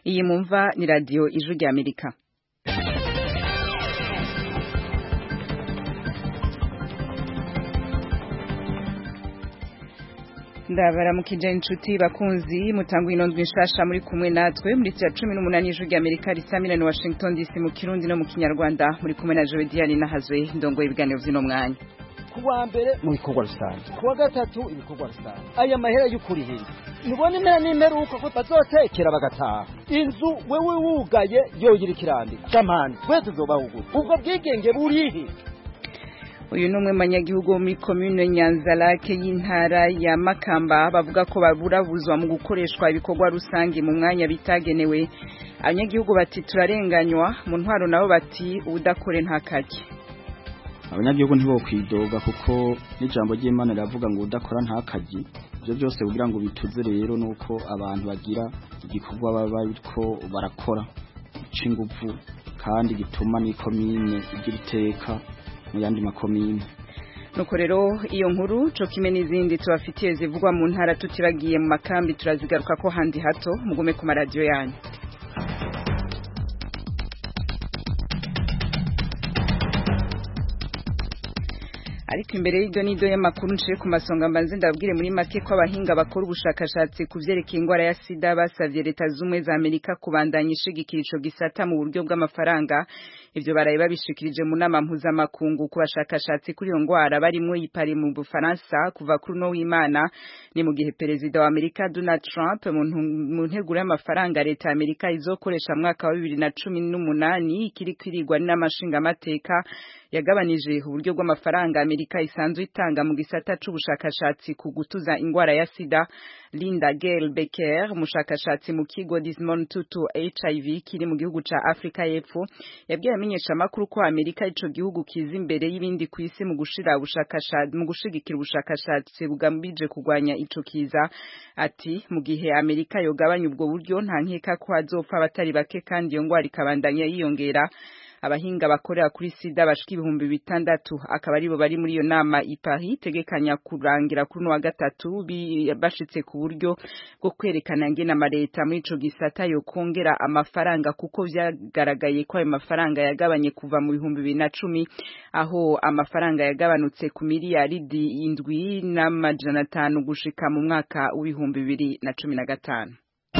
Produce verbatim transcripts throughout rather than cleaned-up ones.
iyi mumva ni radio Ijwi rya Amerika. Ndabaramukije inshuti bakunzi mutangu inondwe nshasha muri kumwe natwe muri cya cumi n'umunani Ijwi rya Amerika risamira ni Washington D C mu Kirundi no mu Kinyarwanda muri kumwe na Joe Diane nahazwe ndongoye ibiganiro vy'ino mwanya. Kuwa mbere mu bikorwa rusange, kuwa gatatu ibikorwa rusange. Aya mahera y'ukuri hiri nubone impera n'imperuka ko bazotekera bagataha inzu wewe wugaye yogira ikirandi camani twese zobahuguza ubwo bwigenge burihi. Uyu numwe manyagihugu muri commune Nyanzarake y'intara ya Makamba bavuga ko baburabuzwa mu gukoreshwa ibikorwa rusange mu mwanya bitagenewe. Abanyagihugu bati turarenganywa, mu ntwaro nabo bati udakore ntakajye. Abanyagihugu ntibo kwidoga kuko n'ijambo ry'Imana riravuga ngo udakora ntakajye. Ibyo byose kugira ngo bituze rero nuko abantu bagira igikorwa baba bariko barakora c'inguvu kandi gituma ni commune igira iteka mu yandi makomine. Nuko rero iyo nkuru co kimwe n'izindi tubafitiye zivugwa mu ntara tutiragiye mu makambi turazigaruka ko handi hato mugume ku maradiyo yanyu. Ariko imbere y'ibyo nido y'amakuru nciye ku masonga mbanze ndabwire muri make ko abahinga bakora ubushakashatsi ku vyerekeye ingwara ya sida basavye leta z'umwe za Amerika kubandanya ishigikira ico gisata mu buryo bw'amafaranga. Ivyo baraye babishikirije mu nama mpuzamakungu ku bashakashatsi kuri iyo ngwara barimwo yipari mu Bufaransa kuva kuri no w'Imana. Ni mu gihe perezida wa Amerika Donald Trump mu nteguro y'amafaranga leta ya Amerika izokoresha mwaka wa bibiri na cumi n'umunani ikiri kwirigwa n'amashinga amateka yagabanije uburyo bw'amafaranga Amerika isanzwe itanga mu gisata c'ubushakashatsi ku gutuza ingwara ya sida. Linda Gale Becker umushakashatsi mu kigo Desmond Tutu H I V kiri mu gihugu ca Afrika y'Epfo yabwiye amenyesha amakuru ko Amerika ico gihugu kiza imbere y'ibindi kwisi mu gushira ubushakashatsi mu gushigikira ubushakashatsi bugambije kugwanya ico kiza. Ati mu gihe Amerika yogabanya ubwo buryo nta nkeka ko azopfa abatari bake kandi iyo ngwara ikabandanya yiyongera. Abahinga bakorera kuri sida bashika ibihumbi bitandatu akaba aribo bari muri iyo nama i Paris tegekanya kurangira kuri no wa gatatu bashitse ku buryo bwo kwerekana ngene amareta muri ico gisata yo kongera amafaranga kuko vyagaragaye ko ayo mafaranga yagabanye kuva mu bihumbi bibiri na cumi aho amafaranga yagabanutse ku miliyaridi indwi n'amajana atanu gushika mu mwaka w'ibihumbi bibiri na cumi na gatanu.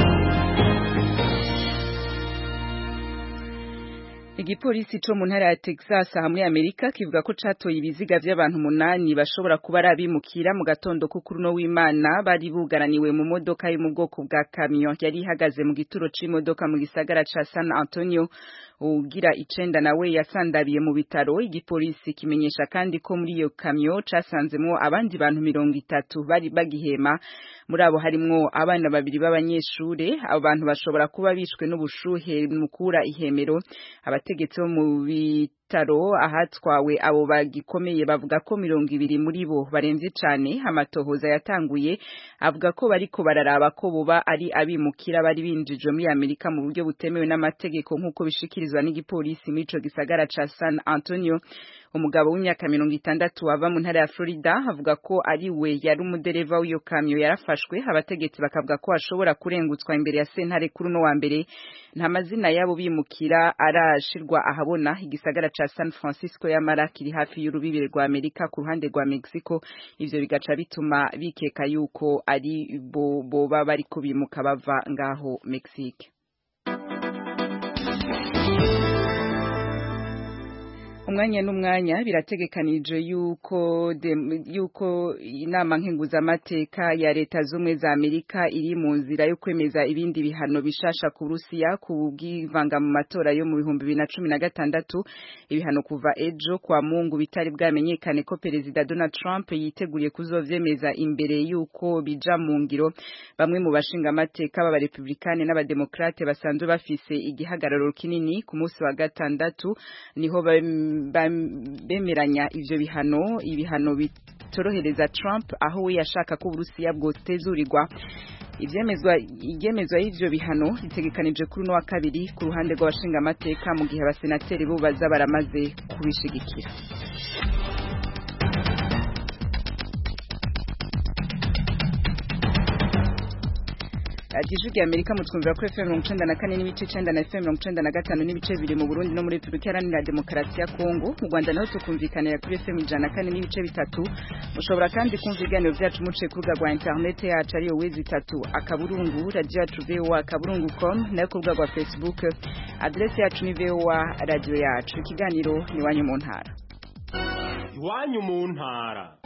Igipolisi co mu ntara ya Texas hamwe Amerika kivuga ko catoye ibiziga vy'abantu munani bashobora kuba arabimukira mu gatondo kukuru no w'Imana bari bugaraniwe mu modoka yo mu bwoko bwa camion yari ihagaze mu gituro c'imodoka mu gisagara ca San Antonio. Ugira icenda nawe yasandabiye mu bitaro. Igipolisi kimenyesha kandi ko muri iyo camion casanzemwo abandi bantu mirongo itatu bari bagihema. Muri abo harimwo abana babiri b'abanyeshure. Abo bantu bashobora kuba bishwe n'ubushuhe mukura ihemero. Abategetsi bo mu bitaro ahatwawe abo bagikomeye bavuga ko mirongo ibiri muri bo baremvye cane. Amatohoza yatanguye avuga ko bariko bararaba ko boba ari abimukira bari binjijwe muri Amerika mu buryo butemewe n'amategeko nk'uko bishikirizwa n'igipolisi muri ico gisagara ca San Antonio. Umugabo w'imyaka mirongo itandatu ava mu ntara ya Florida avuga ko ari we yari umudereva w'iyo kamyo yarafashwe. Abategetsi bakavuga ko ashobora kurengutswa imbere ya sentare kuri no wa mbere. Nta mazina yabo bimukira arashirwa ahabona. Igisagara ca San Francisco yamara kiri hafi y'urubibire rwa Amerika ku ruhande rwa Mexico. Ivyo bigaca bituma bikeka yuko ari bo boba bari kubimuka bava ngaho Mexique. Umwanya n'umwanya birategekanije yuko de, yuko inama nkenguza amateka ya leta z'umwe za Amerika iri mu nzira yo kwemeza ibindi bihano bishasha ku Rusiya ku bwivanga mu matora yo mu bihumbi bibiri na cumi na gatandatu. Ibihano kuva ejo kwa Mungu bitari bwamenyekane ko perezida Donald Trump yiteguriye kuzovyemeza imbere yuko bija mu ngiro. Bamwe mu bashinga amateka b'aba Republikane n'abademokrate basanzwe bafise igihagararo kinini ku munsi wa gatandatu niho bemeranya ivyo bihano ibihano bitorohereza Trump aho we yashaka ko Uburusiya bwotezurirwa. Ivyemezwa igemezwa y'ivyo bihano ritegekanije kuri no wa kabiri ku ruhande rw'abashinga amateka mu gihe abasenateri bo baza baramaze kubishigikira. Ijwi rya Amerika mutwumvira kuri F M mirongo icenda na kane n'ibice icenda na F M mirongo icenda na gatanu n'ibice bibiri mu Burundi no muri Republika Iharanira Demokarasi ya Kongo. Mu Rwanda naho tukumvikanira kuri F M ijana na kane n'ibice bitatu. Mushobora kandi kumva ibiganiro vyacu muciye ku rubuga rwa internet yacu ariyo wezi itatu akaburungu radio yacu v o a akaburungu com nayo ku rubuga rwa Facebook adresse yacu ni v o a radio yacu. Ikiganiro ni Iwanyu mu ntara. Iwanyu mu ntara.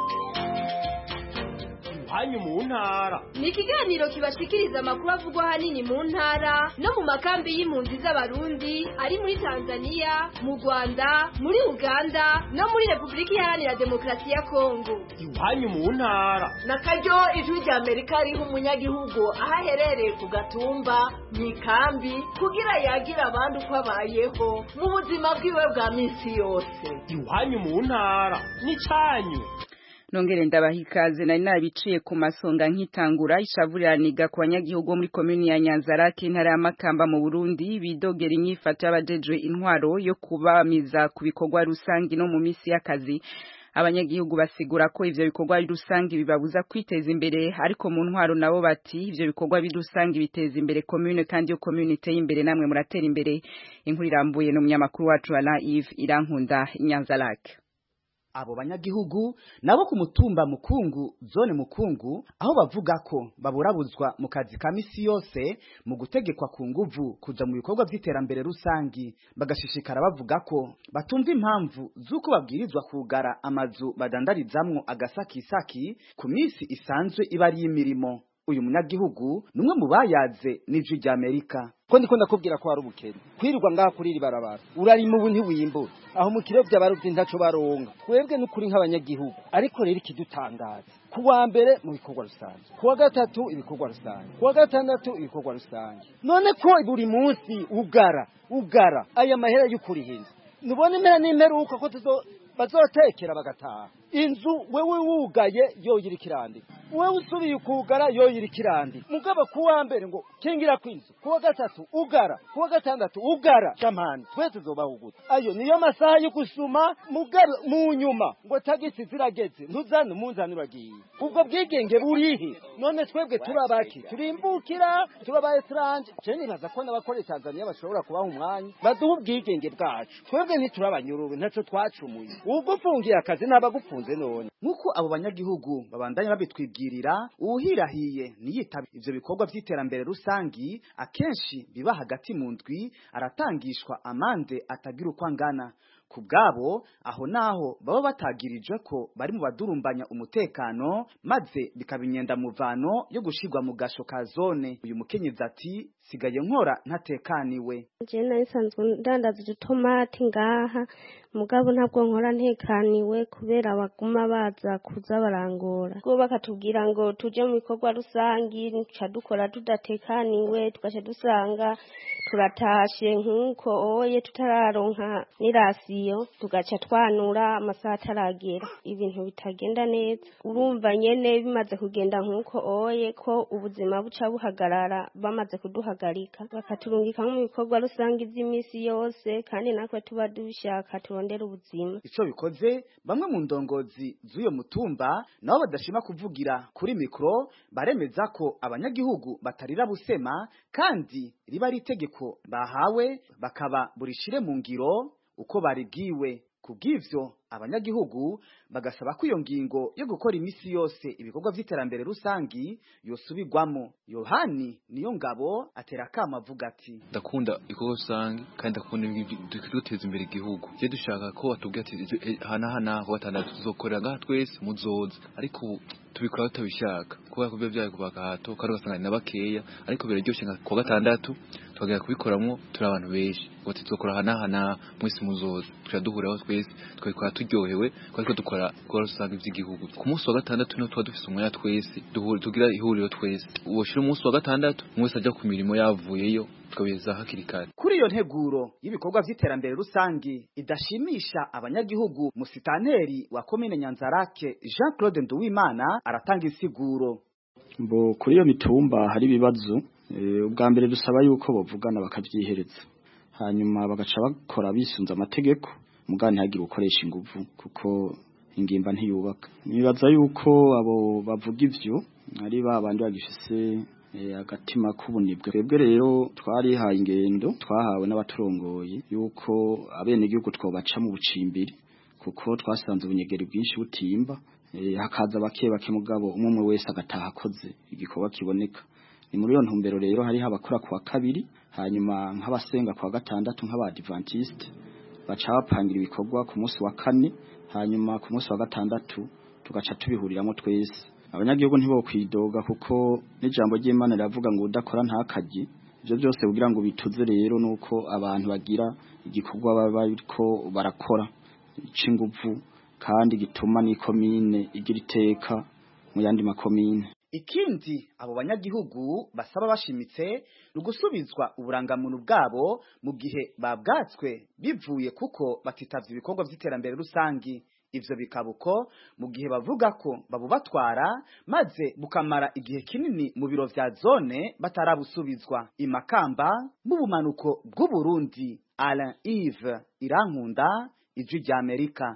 Iwanyu mu ntara ni ikiganiro kibashikiriza amakuru avugwa hanini mu ntara no mu makambi y'impunzi z'abarundi ari muri Tanzania, mu Rwanda, muri Uganda no muri Republika Iharanira Demokarasi ya Kongo. Iwanyu mu ntara nakaryo ijwi rya Amerika riha umunyagihugu aho aherereye ku gatumba mu ikambi kugira yagira abandi uko abayeho mu buzima bwiwe bwa minsi yose. Iwanyu mu ntara ni canyu. Nongere ndabahikaze nari nabiciye ku masonga nkitangura ishavuriraniga ku banyagihugu muri komuni ya Nyanzarake intara ya Makamba mu Burundi bidogera inyifato y'abajejwe intwaro yo kubamiza ku bikorwa rusangi no mu misi y'akazi. Abanyagihugu basigura ko ivyo bikorwa rusangi bibabuza kwiteza imbere ariko mu ntwaro nabo bati ivyo bikorwa birusangi biteza imbere commune kandi yo commune iteye imbere namwe muratera imbere. Inkuru irambuye no munyamakuru wacu Alain Yves Irankunda Nyanzarake. Abo banyagihugu nabo ku mutumba Mukungu zone Mukungu aho bavuga ko baburabuzwa mu kazi ka misi yose mu gutegekwa ku nguvu kuja mu bikorwa by'iterambere rusangi bagashishikara bavuga ko batumva impamvu zuko babwirizwa kugara amazu badandarizamwo agasakisaki ku misi isanzwe iba ari imirimo. Uyu munyagihugu numwe mu bayaze n'ijwi rya Amerika ko ndiko ndakubwira ko ari ubukene kwirirwa ngaha kuri iri barabara urari mu bunti wimbura aho mu kiro by'abarundi ntaco baronga twebwe n'ukuri nk'abanyagihugu ariko rero ikidutangaza kuwa mbere mu bikorwa rusange kuwa gatatu ibikorwa rusange kuwa gatandatu ibikorwa rusange none ko buri munsi ugara ugara aya mahera y'ukuri hinze nubone impera n'imperuka ko tuzo bazotekera bagataha inzu wewe wugaye yoyira kirandi wewe usubiye kugara yoyira kirandi mugaba kuwa mbere ngo kingira kwinzu kuwa gatatu ugara kuwa gatandatu ugara jamani twese zobahuguta ayo niyo masaha yo gusuma mugara mu nyuma ngo tagisi zirageze ntuzane umunzani uragiye ubwo bwigenge burihi none twebwe turabaki turimbukira turabaye tranje je nibaza ko n'abakore Tanzania bashobora kubaha umwanya baduha ubwigenge bwacu twebwe ntiturabanyuruwe ntaco twacumuye ubwo fungiye akazi n'abagufunze none nkuko abo banyagihugu babandanya babitwibwirira uhirahiye niyitaba ivyo bikorwa vy'iterambere rusangi akenshi biba hagati mu ndwi aratangishwa amande atagira uko angana kubgabo aho naho baba batagirijwe ko bari mu badurumbanya umutekano maze bikabinyenda muvano yo gushirwa mu gasho ka zone. Uyu mukenyezi ati sigaye nkora ntatekaniwe je nayisanzwe ndandaza utomati ngaha mugabo ntabwo nkora ntekaniwe kubera baguma baza kuza barangora go bakatubwira ngo tuje mu bikorwa rusangi nca dukora tudatekaniwe tugaca dusanga turatashe nkuko oye tutararonka nirasiyo tugaca twanura amasaha ataragera ibintu bitagenda neza urumva nyene bimaze kugenda nkuko oye ko ubuzima buca buhagarara bamaze kuduhagarika bakaturungika mu bikorwa rusangi vy'imisi yose kandi nakwe tuba dushaka turondera ubuzima. Ico bikoze bamwe mu ndongozi z'uyo mutumba nabo badashima kuvugira kuri mikro baremeza ko abanyagihugu batarira busema kandi riba ari itegeko bahawe bakaba burishire mu ngiro uko baribwiwe. Kubw'ivyo abanyagihugu bagasaba ko iyo ngingo yo gukora imisi yose ibikorwa vy'iterambere rusangi yosubirwamo. Yohani niyo ngabo atera kama avuga ati ndakunda ibikorwa rusangi kandi ndakunda duteza imbere igihugu je dushaka ko batubwira ati hana hana ho batandatu tuzokorera ngaha twese muzoza ariko tubikora tutabishaka kuba kubyo byaye kubaka hato kandi ugasanga ni nabakeya ariko biraryoshye nka ku gatandatu twagera kubikoramwo turi abantu benshi ngo tuzokora hana hana mwese muzoza turaduhuraho twese twikora turyohewe ariko dukora gukora rusange by'igihugu. Ku munsi wa gatandatu no twa dufise umwanya twese duhura tugira ihuriro twese uboshira umunsi wa gatandatu mwese ajya ku mirimo yavuyeyo tukabeza hakiri kare. Kuri iyo nteguro y'ibikorwa vy'iterambere rusangi idashimisha abanyagihugu musitanteri wa komine Nyanzarake Jean Claude Nduwimana aratanga insiguro. Mbo kuri iyo mitumba hari ibibazo e, ubwa mbere dusaba yuko bavugana bakavyihereza hanyuma bagaca bakora bisunza amategeko mugani hagira ukoresha inguvu kuko ingimba ntiyubaka. Nibaza yuko abo bavuga ivyo ari babandi bagifise e, agatima k'ubunibwe. Twebwe rero twarihaye ingendo twahawe n'abaturongoye yuko abene gihugu twobaca mu bucimbiri kuko twasanze ubunyegeri bwinshi butimba e, hakaza bake bake mugabo umwe wese agataha akoze igikorwa kiboneka. Ni muri yo ntumbero rero hari habakora kwa kabiri hanyuma nk'abasenga kwa gatandatu nk'abadventiste baca bapangira ibikorwa ku munsi wa kane hanyuma ku munsi wa gatandatu tugaca tubihuriramo twese. Abanyagihugu ntibo kwidoga kuko n'ijambo ry'Imana riravuga ngo udakora ntakaji. Ibyo byose kugira ngo bituze rero nuko abantu bagira igikorwa baba bariko barakora c'inguvu kandi gituma ni komine igira iteka mu yandi makomine. Ikindi abo banyagihugu basaba bashimitse rugusubizwa uburangamuntu bwabo mu gihe babwatswe bivuye kuko batitavye ibikorwa vy'iterambere rusangi. Ivyo bikabuko mu gihe bavuga ko babubatwara maze bukamara igihe kinini mu biro vya zone batarabusubizwa. Imakamba mu bumanuko bw'u Burundi, Alain Yves Irankunda, Ijwi rya Amerika.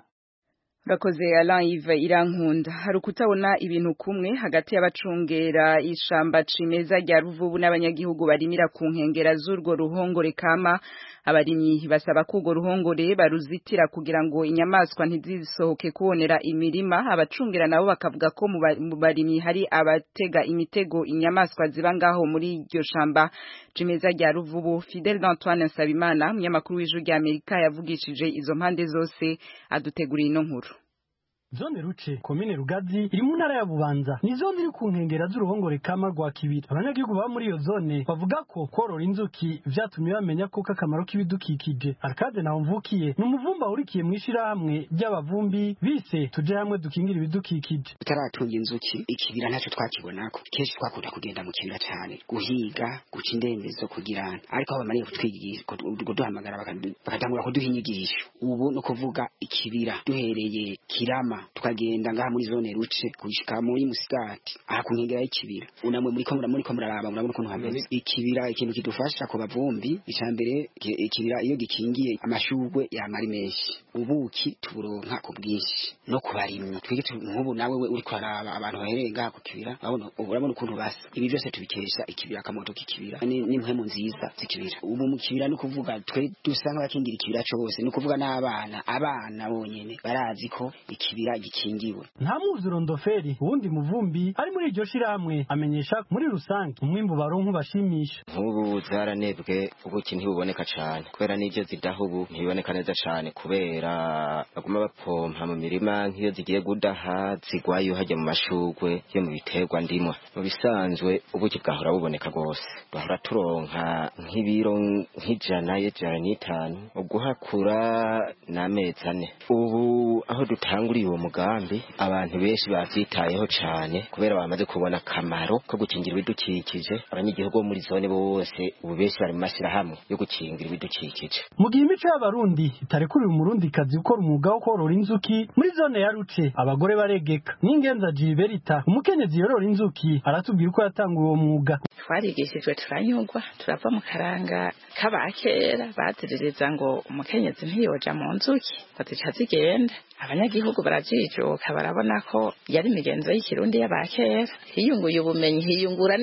Rakoze Alain Yves Irankunda. Hari kutabona ibintu kumwe hagati y'abacungera ishamba cimeza rya Ruvubu n'abanyagihugu barimira ku nkengera z'urwo ruhongore kama. Abarimyi basaba ko urwo ruhongore baruzitira kugira ngo inyamaswa ntizisohoke kubonera imirima. Abacungera nabo bakavuga ko mu barimyi hari abatega imitego inyamaswa ziba ngaho muri iryo shamba cimeza rya Ruvubu. Fidel Antoine Nsabimana umunyamakuru w'Ijwi rya Amerika yavugishije izo mpande zose aduteguriye ino nkuru. Zone Ruce, komine Rugazi, iri mu ntara ya Bubanza. Ni zone iri ku nkengera z'uruhongore kama rwa Kibira. Abanyagihugu ba muri iyo zone bavuga ko korora inzuki vyatumye bamenya ko akamaro k'ibidukikije. Arcade naho mvukiye ni umuvumba urikiye mu ishirahamwe ry'abavumbi bise tuje hamwe dukingira ibidukikije. Tutaratunga inzuki ikibira ntacyo twakibonako. Kenshi twakunda kugenda mu kibira cyane guhiga, guca indembezo kugirana. Ariko abamariye kutwigisha kuduhamagara bakatangura kuduha inyigisho. Ubu no kuvuga ikibira duhereye Kirama tukagenda ngaha muri zone Ruce kushika muri Musigati aha kunkengera y'ikibira unamwe muri ko muri ko muraraba murabona ukuntu hameze ikibira ikintu kidufasha ko bavumbi icambere ikibira iyo gikingiye amashugwe ya mari menshi ubuki tuburonka ku bwinshi no kubarimye twige nk'ubu nawe we uri kwaraba abantu bahereye ngaha ku kibira babona urabona ukuntu basa ibi byose tubikesha ikibira kamoto k'ikibira ni impwemu nziza zikibira ubu mu kibira no kuvuga twe dusanga bakingira ikibira cyo bose no kuvuga n'abana abana bonyene barazi ko ikibira gikingiwe. Nta muzuro ndoferi ubundi muvumbi ari muri iryo shiramwe amenyesha muri rusange umwimbu baronko bashimisha. Nk'ubu zaranebwe ubuki ntibuboneka cyane kubera n'ivyo zidahubu ntibiboneka neza cyane kubera baguma bapompa mu mirima nk'iyo zigiye gudaha zigwayo hajya mu mashugwe yo mu biterwa ndimwa. Mu bisanzwe ubuki bwahora buboneka gose bahora turonka nk'ibiro nk'ijana y'ijana n'itanu uguhakura n'amezi ane. Ubu aho dutanguriye uwo mugambi abantu benshi bavyitayeho cyane kubera bamaze kubona kamaro ko gukingira ibidukikije. Abanyagihugu muri zone bose ubu benshi bari mu mashirahamwe yo gukingira ibidukikije. Mu gihe imico y'abarundi itarekuriye umurundi kazi gukora umwuga wo korora inzuki muri zone ya Ruce abagore baregeka. N'ingenza Gilberta umukenyezi yorora inzuki aratubwira uko yatanguye uwo mwuga. Twarigishijwe turanyugwa turava mu karanga kabakera baziririza ngo umukenyezi ntiyoja mu nzuki bazica zigenda. Abanyagihugu barajijuka barabona ko yari migenzo y'ikirundi y'abakera hiyunguye ubumenyi hiyungura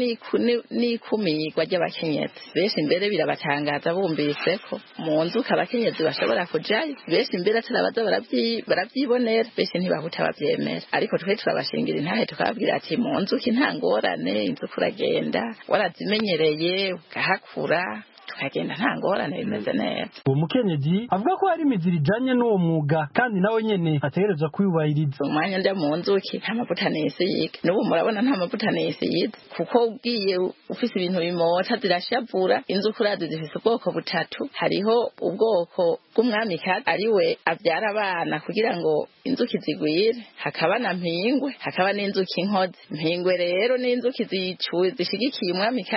n'ikumirwa ry'abakenyezi. Benshi imbere birabatangaza bumvise ko mu nzuka abakenyezi bashobora kujayo. Benshi imbere turabaza baravyibonera benshi ntibahuta bavyemera ariko twe turabashingira intahe tukababwira ati mu nzuki nta ngorane inzuki uragenda warazimenyereye ugahakura tukagenda nta ngorane bimeze neza. Uwo mukenyezi avuga ko hari imiziri ijanye n'uwo mwuga kandi nawe nyene ategerezwa kwiyubahiriza. Umwanya nda mu nzuki nta mavuta nisiga n'ubu murabona nta mavuta nisiga kuko ugiye ufise ibintu bimota zirashavura. Inzuki urazi zifise ubwoko butatu hariho ubwoko bw'umwamikazi ariwe avyara abana kugira ngo inzuki zigwire hakaba na mpingwe hakaba n'inzuki inkozi. Mpingwe rero n'inzuki zicuye zishigikiye umwamikazi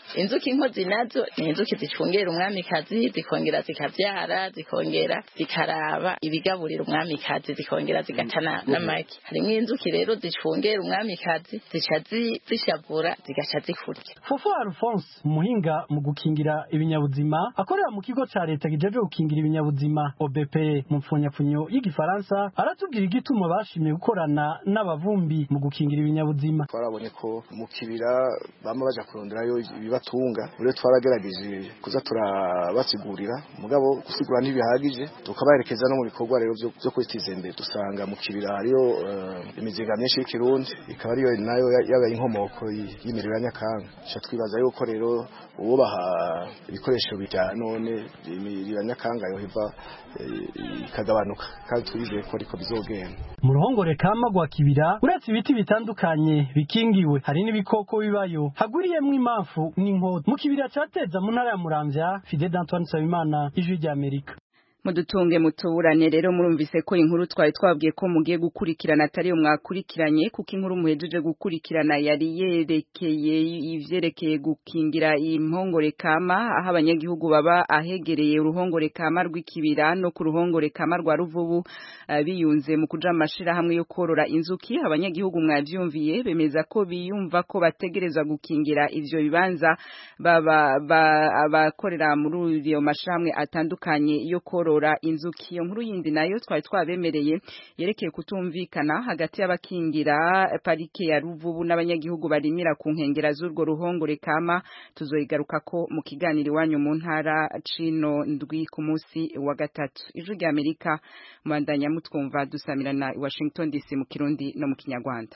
inzuki inkozi nazo ni inzuki zicungera umwamikazi zikongera zikavyara zikongera zikaraba ibigaburira umwamikazi zikongera zigatana n'amagi harimwo inzuki rero zicungera umwamikazi zica zishavura zigaca zikurya. Fofo Alphonse umuhinga mu gukingira ibinyabuzima akorera mu kigo ca leta kijeje gukingira ibinyabuzima O B P mu mfunyapfunyo y'igifaransa aratubwira igituma bashimiye gukorana n'abavumbi mu gukingira ibinyabuzima. Twarabonye ko mu kibira bama baja kuronderayo ibibatunga rero twaragerageje kuza turabasigurira mugabo gusigura ntibihagije tukabaherekeza no mu bikorwa rero byo kwitiza imbere dusanga mu kibira hariyo uh, imiziga myinshi y'ikirundi ikaba ariyo nayo yabaye inkomoko y'imiriro ya Nyakanga sha twibaza yuko rero uwo baha ibikoresho bijya none imiriro ya Nyakanga yo hiva ikagabanuka kandi twizeye ko ariko bizogenda. Mu ruhongore kama gwa kibira uretse ibiti bitandukanye bikingiwe hari n'ibikoko bibayo haguriyemwe impamvu n'inkota mu kibira cateza mu ntara ya Muramvya. Fidel Antoine Sabimana, Ijwi ry'Amerika. Mudutunge mutuburane rero murumvise ko inkuru twari twabwiye ko mugiye gukurikirana atari umwakurikiranye kuko inkuru muhejeje gukurikirana yari yerekeye ivyerekeye gukingira impongore kama aho abanyagihugu baba ahegereye uruhongore kama rw'ikibira no ku ruhongore kama rwa Ruvubu uh, biyunze mu kuja amashira hamwe yo korora inzuki. Abanyagihugu mwavyumviye bemeza ko biyumva ko bategerezwa gukingira ivyo bibanza baba abakorera muri iyo mashamwe atandukanye yo korora inzuki. Iyo nkuru yindi nayo twari twabemereye yerekeye kutumvikana hagati y'abakingira parike ya Ruvubu n'abanyagihugu barimira ku nkengera z'urwo ruhongore kama tuzoyigaruka ko mu kiganiro wanyu mu ntara cino ndwi ku munsi wa gatatu. Ijwi ry'Amerika mwandanya mutwumva dusamirana i Washington D C mu Kirundi no mu Kinyarwanda.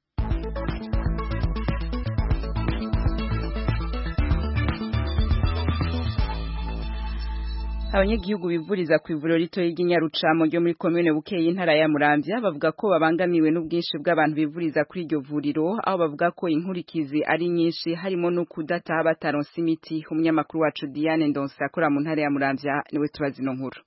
Abanyagihugu bivuriza ku ivuriro rito y'Inyarucamo ryo muri commune Bukeye intara ya Muramvya bavuga ko babangamiwe n'ubwinshi bw'abantu bivuriza kuri iryo vuriro aho bavuga ko inkurikizi ari nyinshi harimo no kudataha bataronse imiti. Umunyamakuru wacu Diane Ndonse akora mu ntara ya Muramvya niwe tubazi no nkuru.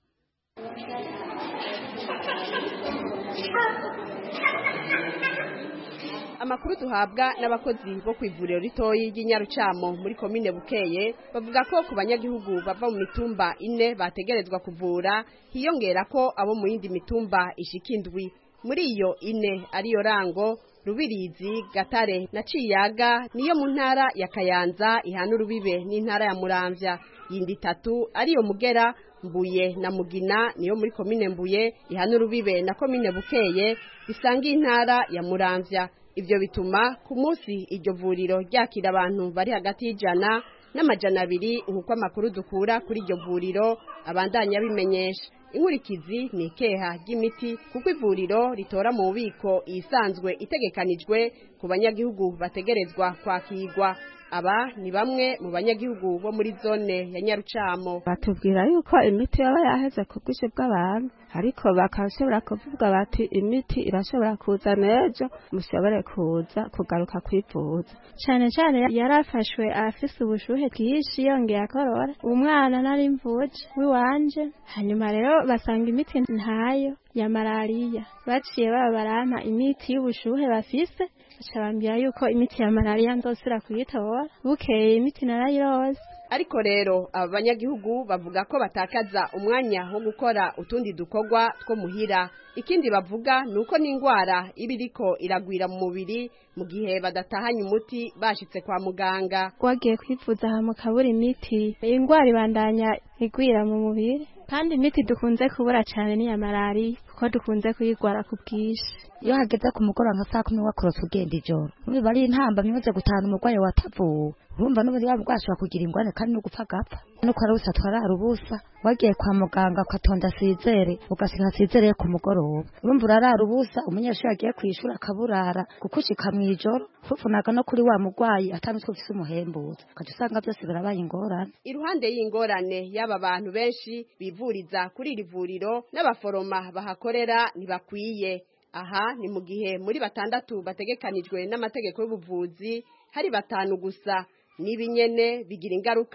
Amakuru duhabwa n'abakozi bo kwivuriro ritoyi y'Inyarucamo muri commune Bukeye bavuga ko ku banyagihugu bava mu mitumba ine bategerezwa kuvura hiyongera ko abo mu yindi mitumba ishikindwi muri iyo ine ariyo Rango, Rubirizi, Gatare na Ciyaga niyo mu ntara ya Kayanza ihana urubibe n'intara ya Muramvya. Yindi tatu ariyo Mugera, Mbuye na Mugina niyo muri commune Mbuye ihana urubibe na commune Bukeye isanga intara ya Muramvya. Ivyo bituma ku munsi iryo vuriro ryakira abantu bari hagati y'ijana n'amajana abiri nk'uko amakuru dukura kuri iryo vuriro abandanya bimenyesha. Inkurikizi ni ikeha ry'imiti kuko ivuriro ritora mu bubiko isanzwe itegekanijwe ku banyagihugu bategerezwa kwakirwa. Aba ni bamwe mu banyagihugu bo muri zone ya Nyarucamo. Batubwira yuko imiti yaba yaheze ku bwinshi bw'abantu ariko bakashobora kuvuga bati imiti irashobora kuza nejo mushobore kuza kugaruka kwivuza. Cyane cyane yarafashwe afise ubushuhe bwinshi yongeye akorora umwana nari mvuje wiwanje hanyuma rero basanga imiti ntayo ya malaria baciye baba barampa imiti y'ubushuhe bafise bambwira yuko imiti ya malaria ndosira kuyitora bukeye imiti narayirose. Ariko rero aba banyagihugu bavuga ko batakaza umwanya wo gukora utundi dukorwa two muhira. Ikindi bavuga nuko n'ingwara ibiriko iragwira mu mubiri mu gihe badatahanye umuti bashitse kwa muganga. Wagiye kwivuza mu kabura imiti ingwara ibandanya igwira mu mubiri kandi imiti dukunze kubura cyane ni ya malaria kuko dukunze kuyigwara ku bwishi. Iyo hageze ku mugoroba nka saa kumi wakorotse ugenda ijoro muri bari intamba mwize gutana umurwayi watavuwe urumva n'uburi wabwashwa kugira ingwane kandi no gupfa gapfa nuko arusa twarara ubusa wagiye kwa muganga ukatonda sizere ugasiga sizere ku mugoroba urumva urarara ubusa umunyeshuri yagiye kwishura akaburara kukushika mwijoro fufunaga no kuri wa mugwayi atanutse ufise umuhembuza kaje usanga byose birabaye ingorane. Iruhande y'ingorane y'aba bantu benshi bivuriza kuri iri vuriro n'abaforoma bahakorera ntibakwiye. Aha ni mu gihe muri batandatu bategekanijwe n'amategeko y'ubuvuzi hari batanu gusa. Nibinyene bigira ingaruka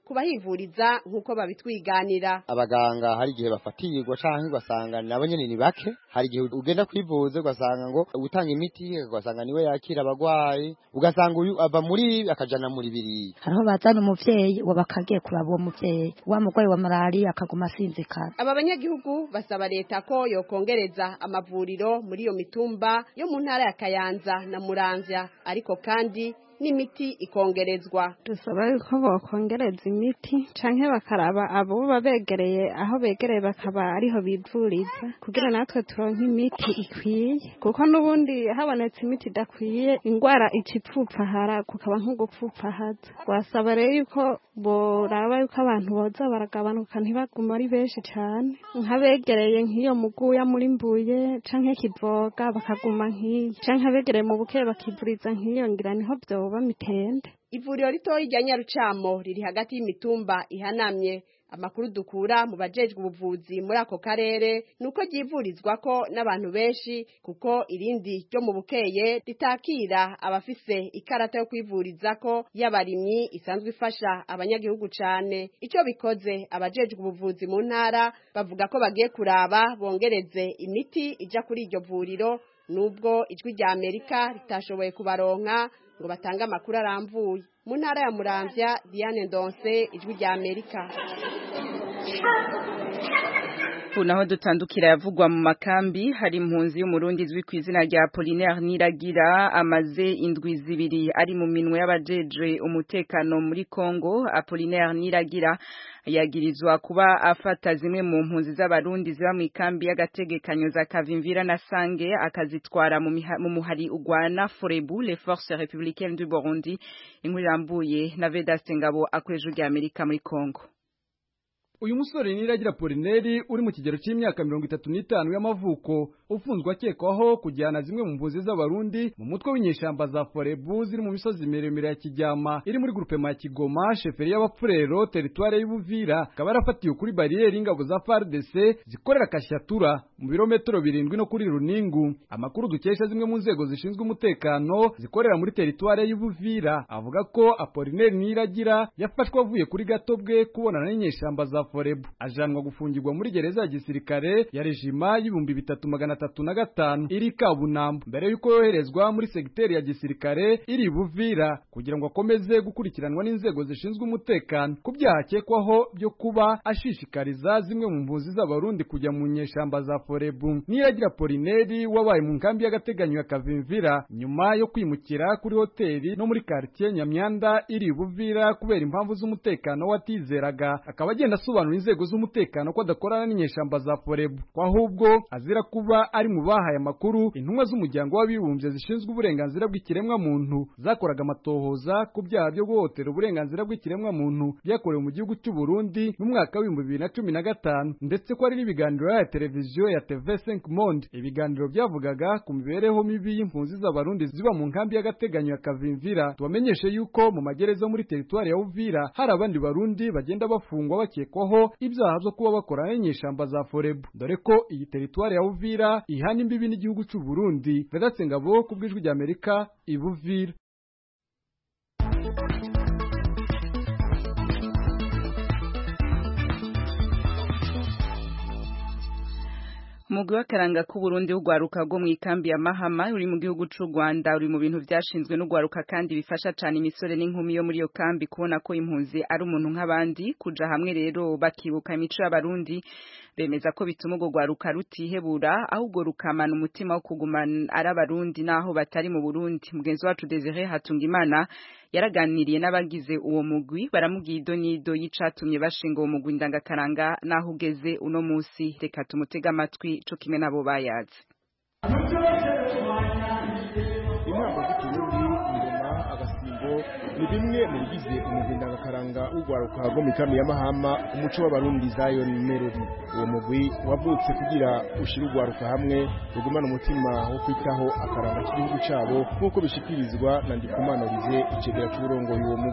kubahivuriza nk'uko babitwiganira. Abaganga hari igihe bafatirwa canke ugasanga nabo nyene ni bake, hari igihe ugenda kwivuza ugasanga ngo utanga imiti ugasanga niwe yakira abagwayi, ugasanga uyu ava muri akajana muri biriya. Hariho bazana umuvyeyi uwo bakagiye kuraba uwo muvyeyi wa mugwayi wa malaria akaguma asinzikana. Aba banyagihugu basaba leta ko yokongereza amavuriro muri iyo mitumba yo mu ntara ya Kayanza na Muramvya, ariko kandi n'imiti ikongerezwa. Dusaba yuko bokongereza imiti canke bakaraba abo babegereye aho begereye bakaba ariho bivuriza kugira natwe turonke imiti ikwiye, kuko nubundi habonetse imiti idakwiye ingwara icipfupfahara kukaba nko gupfupfahaza. Wasaba rero yuko boraba yuko abantu boza baragabanuka ntibaguma ari benshi cane, nkabegereye nk'iyo muguya muri Mbuye canke Kivoga bakaguma nk'iyi, canke abegereye mu Bukeye bakivuriza nk'iyo ngira niho vyo mitende. Ivuriro ritoyi rya Nyarucamo riri hagati y'imitumba ihanamye. Amakuru dukura mu bajejwe ubuvuzi muri ako karere nuko ryivurizwa ko n'abantu benshi, kuko irindi ryo mu Bukeye ritakira abafise ikarata yo kwivuriza ko y'abarimyi isanzwe ifasha abanyagihugu cane. Ico bikoze abajejwe ubuvuzi mu ntara bavuga ko bagiye kuraba bongereze imiti ija kuri iryo vuriro, nubwo ijwi rya Amerika ritashoboye kubaronka ngo batange amakuru aramvuye. Mu ntara ya Muramvya, Diane Ndonse, ijwi rya Amerika. Naho dutandukira yavugwa mu makambi, hari impunzi y'umurundi izwi ku izina rya Apollinaire Niragira amaze indwi zibiri ari mu minwe y'abajejwe umutekano muri Kongo. Apollinaire Niragira yagirizwa kuba afata zimwe mu mpunzi z'abarundi ziba mu ikambi y'agategekanyo za Kavimvira na Sange akazitwara mu, mu muhari ugwana Forebu les forces républicaines du Burundi. Inkuru irambuye na Vedaste Ngabo akweje rya Amerika muri Kongo. Uyu musore Niragira Apollinaire uri mu kigero cy'imyaka mirongo itatu n'itanu y'amavuko ufunzwe akekwaho kujyana zimwe mu mpunzi z'abarundi mu mutwe w'inyeshamba za Forebu ziri mu misozi miremire ya Kijyama iri muri groupe ma Kigoma sheferi y'abapfurero territoire y'Ubuvira, akaba yarafatiwe kuri barriere ingabo za F A R D C zikorera Kashatura mu birometero birindwi no kuri Runingu. Amakuru dukesha zimwe mu nzego zishinzwe umutekano zikorera muri territoire y'Ubuvira avuga ko Apollinaire Niragira yafashwe avuye kuri Gatobwe kubonana n'inyeshamba za Forebu, ajanwa gufungirwa muri gereza ya gisirikare ya rejima y'ibihumbi bitatu magana atatu na gatanu iri Kabunambo mbere yuko yoherezwa muri segiteri ya gisirikare iri Buvira kugira ngo akomeze gukurikiranwa n'inzego zishinzwe umutekano ku byaha akekwaho byo kuba ashishikariza zimwe mu mpunzi z'abarundi kujya mu nyeshamba za Forebu. Niragira Apollinaire wabaye mu nkambi y'agateganyo ya Kavimvira nyuma yo kwimukira kuri hoteli no muri quartier Nyamyanda iri Buvira kubera impamvu z'umutekano watizeraga, akaba agenda asobanura inzego z'umutekano ko adakorana n'inyeshamba za Forebu, ahubwo azira kuba ari mu bahaye amakuru intumwa z'umuryango w'abibumbye zishinzwe uburenganzira bw'ikiremwa muntu zakoraga amatohoza ku byaha byo guhotera uburenganzira bw'ikiremwa muntu byakorewe mu gihugu cy'u Burundi mu mwaka w'ibihumbi bibiri na cumi na gatanu, ndetse ko ari n'ibiganiro ya televiziyo ya T V cinq Monde. Ibiganiro byavugaga ku mibereho mibi y'impunzi z'abarundi ziba mu nkambi y'agateganyo ya Kavimvira. Tubamenyeshe yuko mu magereza muri territoire ya Uvira hari abandi barundi bagenda bafungwa bakekwaho ibyaha byo kuba bakorana n'inyeshamba za Forebu, dore ko iyi territoire ya Uvira ihana imbibi n'igihugu cy'u Burundi. Vedaste Ngabo ku bw'ijwi rya Amerika i Buvira. Umugwi w'akaranga ku Burundi ugwaruka go mu ikambi ya Mahama uri mu gihugu cy'u Rwanda uri mu bintu byashinzwe no gwaruka kandi bifasha cyane imisore n'inkumi yo muri yo kambi kubona ko impunzi ari umuntu nk'abandi, kuja hamwe rero bakibuka imico y'abarundi. Bemeza ko bituma ugo gwaruka rutihebura ahubwo rukamana umutima wo kugumana ari abarundi naho batari mu Burundi. Mugenzi wacu Desire Hatungimana yaraganiriye n'abagize uwo mugwi baramugiye idonido yicatumye bashinga uwo mugwi ndangakaranga naho ugeze uno musi. Reka tumutega amatwi cyo kimwe nabo bayaze. Inama z'ikirundi, ingoma, agasimbo ni bimwe mu bigize umugwi ndangakaranga w'ugwaruka rwo mu kambi ya Mahama, umuco w'abarundi Zion Melody. Uwo mugwi wavutse kugira ushira ugwaruka hamwe rugumana umutima wo kwitaho akaranga k'igihugu cyabo nk'uko bishikirizwa na Ndikumana Olivier icegera cy'urongo y'uwo mugwi.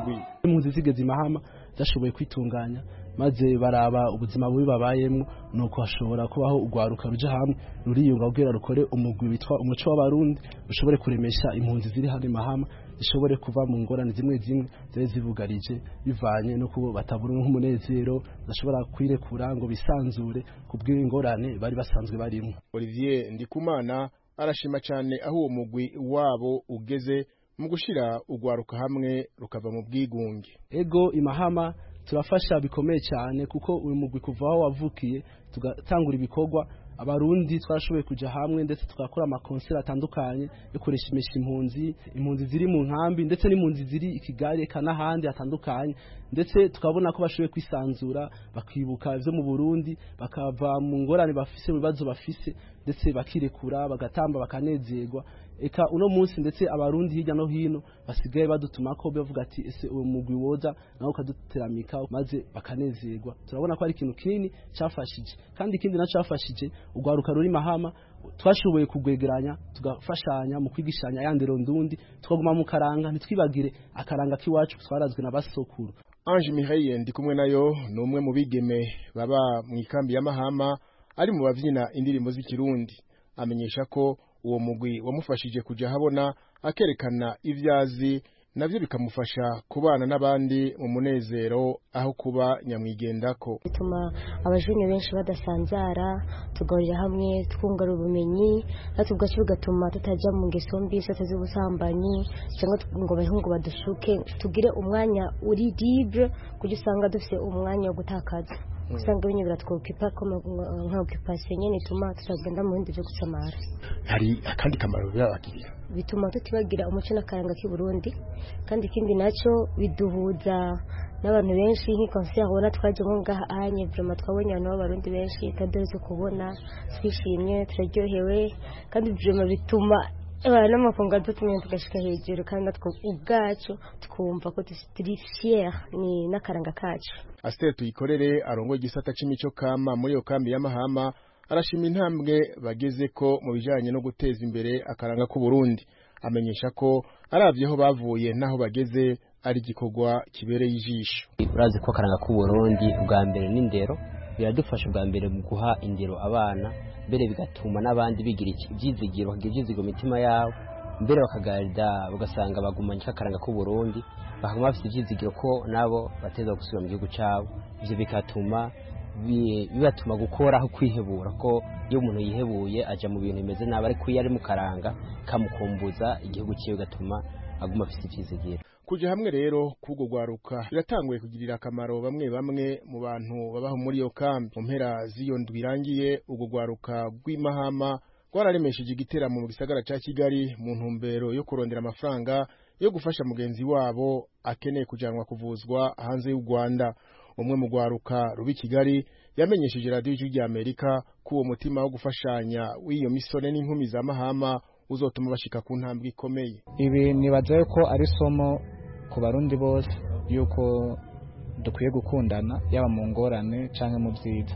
impunzi zigeze imahama zashoboye kwitunganya maze baraba ubuzima bubi babayemo nuko hashobora kubaho ugwaruka ruja hamwe ruriyunga kugira rukore umugwi witwa umuco w'abarundi ushobore kuremesha impunzi ziri hano imahama zishobore kuva mu ngorane zimwe zimwe zari zibugarije bivanye no kubo batabura nk'umunezero bashobora kwirekura ngo bisanzure kubw'ingorane bari basanzwe barimo. Olivier Ndikumana arashima cyane aho uwo mugwi wabo ugeze mu gushira ugwaruka hamwe rukava mu bwigunge. Ego imahama turafasha bikomeye cyane kuko uyu mugwi kuvaho wavukiye tugatangura ibikorwa abarundi twashoboye kuja hamwe ndetse tukakora amakonsera atandukanye yo kureshimisha impunzi impunzi ziri mu nkambi ndetse n'impunzi ziri ikigare kana handi atandukanye ndetse tukabona ko bashoboye kwisanzura bakibuka ivyo mu Burundi bakava mu ngorane bafise mu bibazo bafise ndetse bakirekura bagatamba bakanezerwa eka uno munsi ndetse abarundi hirya no hino basigaye badutuma ko bavuga ati ese uwo mugwi woza nawo kaduteramika maze bakanezerwa turabona ko ari ikintu kinini cyafashije kandi ikindi nacafashije ugwaruka ruri mahama twashoboye kugwegeranya tugafashanya mu kwigishanya yandero ndundi twaguma mu karanga ntitwibagire akaranga kiwacu twarazwe na basokuru. Ange Mihaye ndi kumwe nayo numwe mu bigeme baba mu ikambi ya Mahama ari mu bavyina indirimbo z'ikirundi amenyesha ko uwo mugwi wamufashije kuja habona akerekana ivyazi navyo bikamufasha kubana n'abandi mu munezero aho kuba nyamwigendako. Bituma abajene benshi badasanzara tugorira hamwe twungara ubumenyi natubwa cyo gatuma tutaja mu ngeso mbi zose z'ubusambanyi cyangwa ngo bahungu badushuke tugire umwanya uri libre kujya usanga dufite umwanya wo gutakaza usanga binye biratwokipa ko nka occupation nyene tuma tutagenda mu bindi byo gusamara. Hari akandi kamaro byabagirira bituma tutibagira umuco n'akaranga k'i Burundi kandi ikindi naco biduhuza n'abantu benshi nk'ikonsert ubona twaje mu ngaha anye vraiment twabonye abantu b'abarundi benshi kadoze kubona twishimye turaryohewe kandi vraiment bituma abana n'amafunga dutumye tugashika hejuru kandi natwo ubwacu twumva ko turi fier ni n'akaranga kacu. Aster tuyikorere arongo igisata c'imico kama muri yo kambi ya Mahama arashima intambwe bageze ko mu bijanye no guteza imbere akaranga ku Burundi amenyesha ko aravyeho bavuye naho bageze ari gikorwa kibereye ijisho. Urazi ko akaranga ku Burundi ubwa mbere n'indero biradufasha ubwa mbere mu guha indero abana mbere bigatuma n'abandi bigira ibyizigiro bagijizigo mitima yabo mbere bakagarida ugasanga bagumanye akaranga ku Burundi bakaguma bafite ibyizigiro ko nabo bateza gusubira mu gihugu cyabo ivyo bikatuma bibatuma gukora aho kwihebura ko iyo umuntu yihebuye aja mu bintu bimeze nabi ariko iyo ari mu karanga kamukumbuza igihugu cyiwe gatuma aguma afite ibyizigiro. Kuja hamwe rero kugo gwaruka biratanguye kugirira akamaro bamwe bamwe mu bantu babaho muri yo kambi mu mpera z'iyo ndwirangiye ugo gwaruka rw'Imahama rwararemesheje igiteramo mu gisagara ca Kigali mu ntumbero yo kurondera amafaranga yo gufasha mugenzi wabo akeneye kujanwa kuvuzwa hanze y'u Rwanda. Umwe mu gwaruka rubi Kigali yamenyesheje radio y'Ijwi Amerika ko uwo mutima wo gufashanya w'iyo misore n'inkumi za Mahama uzotuma bashika ku ntambwe ikomeye. Ibi nibazaye ko ari somo ku barundi bose yuko dukwiye gukundana yaba mu ngorane canke mu byiza.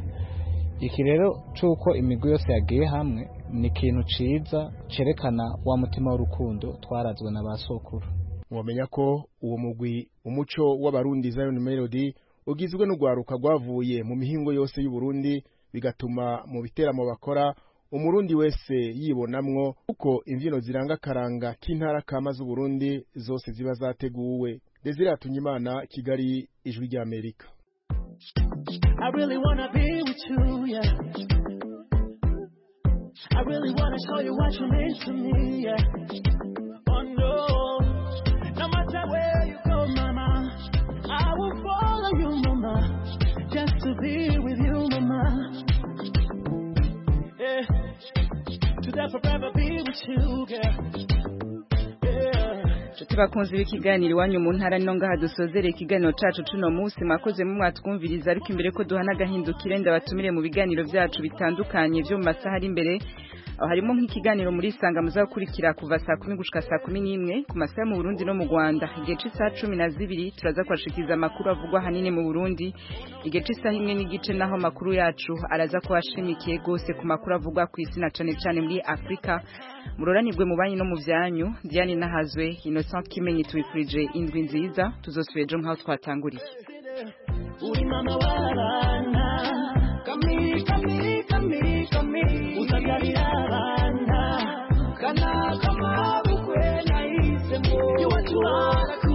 Iki rero cuko imigwi yose yagiye hamwe ni ikintu ciza cerekana wa mutima w'urukundo twarazwe na basokuru. Wamenya ko uwo mugwi umuco w'abarundi Zion Melody ugizwe n'ugwaruka gwavuye mu mihingo yose y'u Burundi bigatuma mu biteramo bakora umurundi wese yibonamwo uko imvyino ziranga karanga k'intara kama z'u Burundi zose ziba zateguwe. Desire Atunyimana, Kigali, Ijwi rya Amerika. I really wanna be with you, yeah. I really wanna show you what you mean to me, yeah. Oh no, no matter where you go, mama, I will follow you, mama, just to be with you, mama. Yeah, to forever be with you, girl. Tubakunze ikiganiro iwanyu mu ntara nonga hadusozere ikiganiro cacu cuno munsi mwakoze mu mwatwumviriza ariko imbere ko duhana gahindukire ndabatumire mu biganiro byacu bitandukanye byo mu masaha ari imbere aho harimo nk'ikiganiro muri sanga muzakurikira kuva saa kumi gushika saa kumi n'imwe ku masaha mu Burundi no mu Rwanda igihe cy'isaha cumi na zibiri turaza kwashikiza amakuru avugwa hanini mu Burundi igihe cy'isaha imwe n'igice naho makuru yacu araza kuhashimikiye gose ku makuru avugwa ku isi na cane cane muri Afrika muroranirwe mu banyi no mu vyanyu Diane Nahazwe Innocent Kimenyi tubifurije indwi nziza tuzosubirejo nkaho twatanguriye uri mama w'abana kami kami kami kami uzagarira abana kana kama bukwe nahisemo iwacu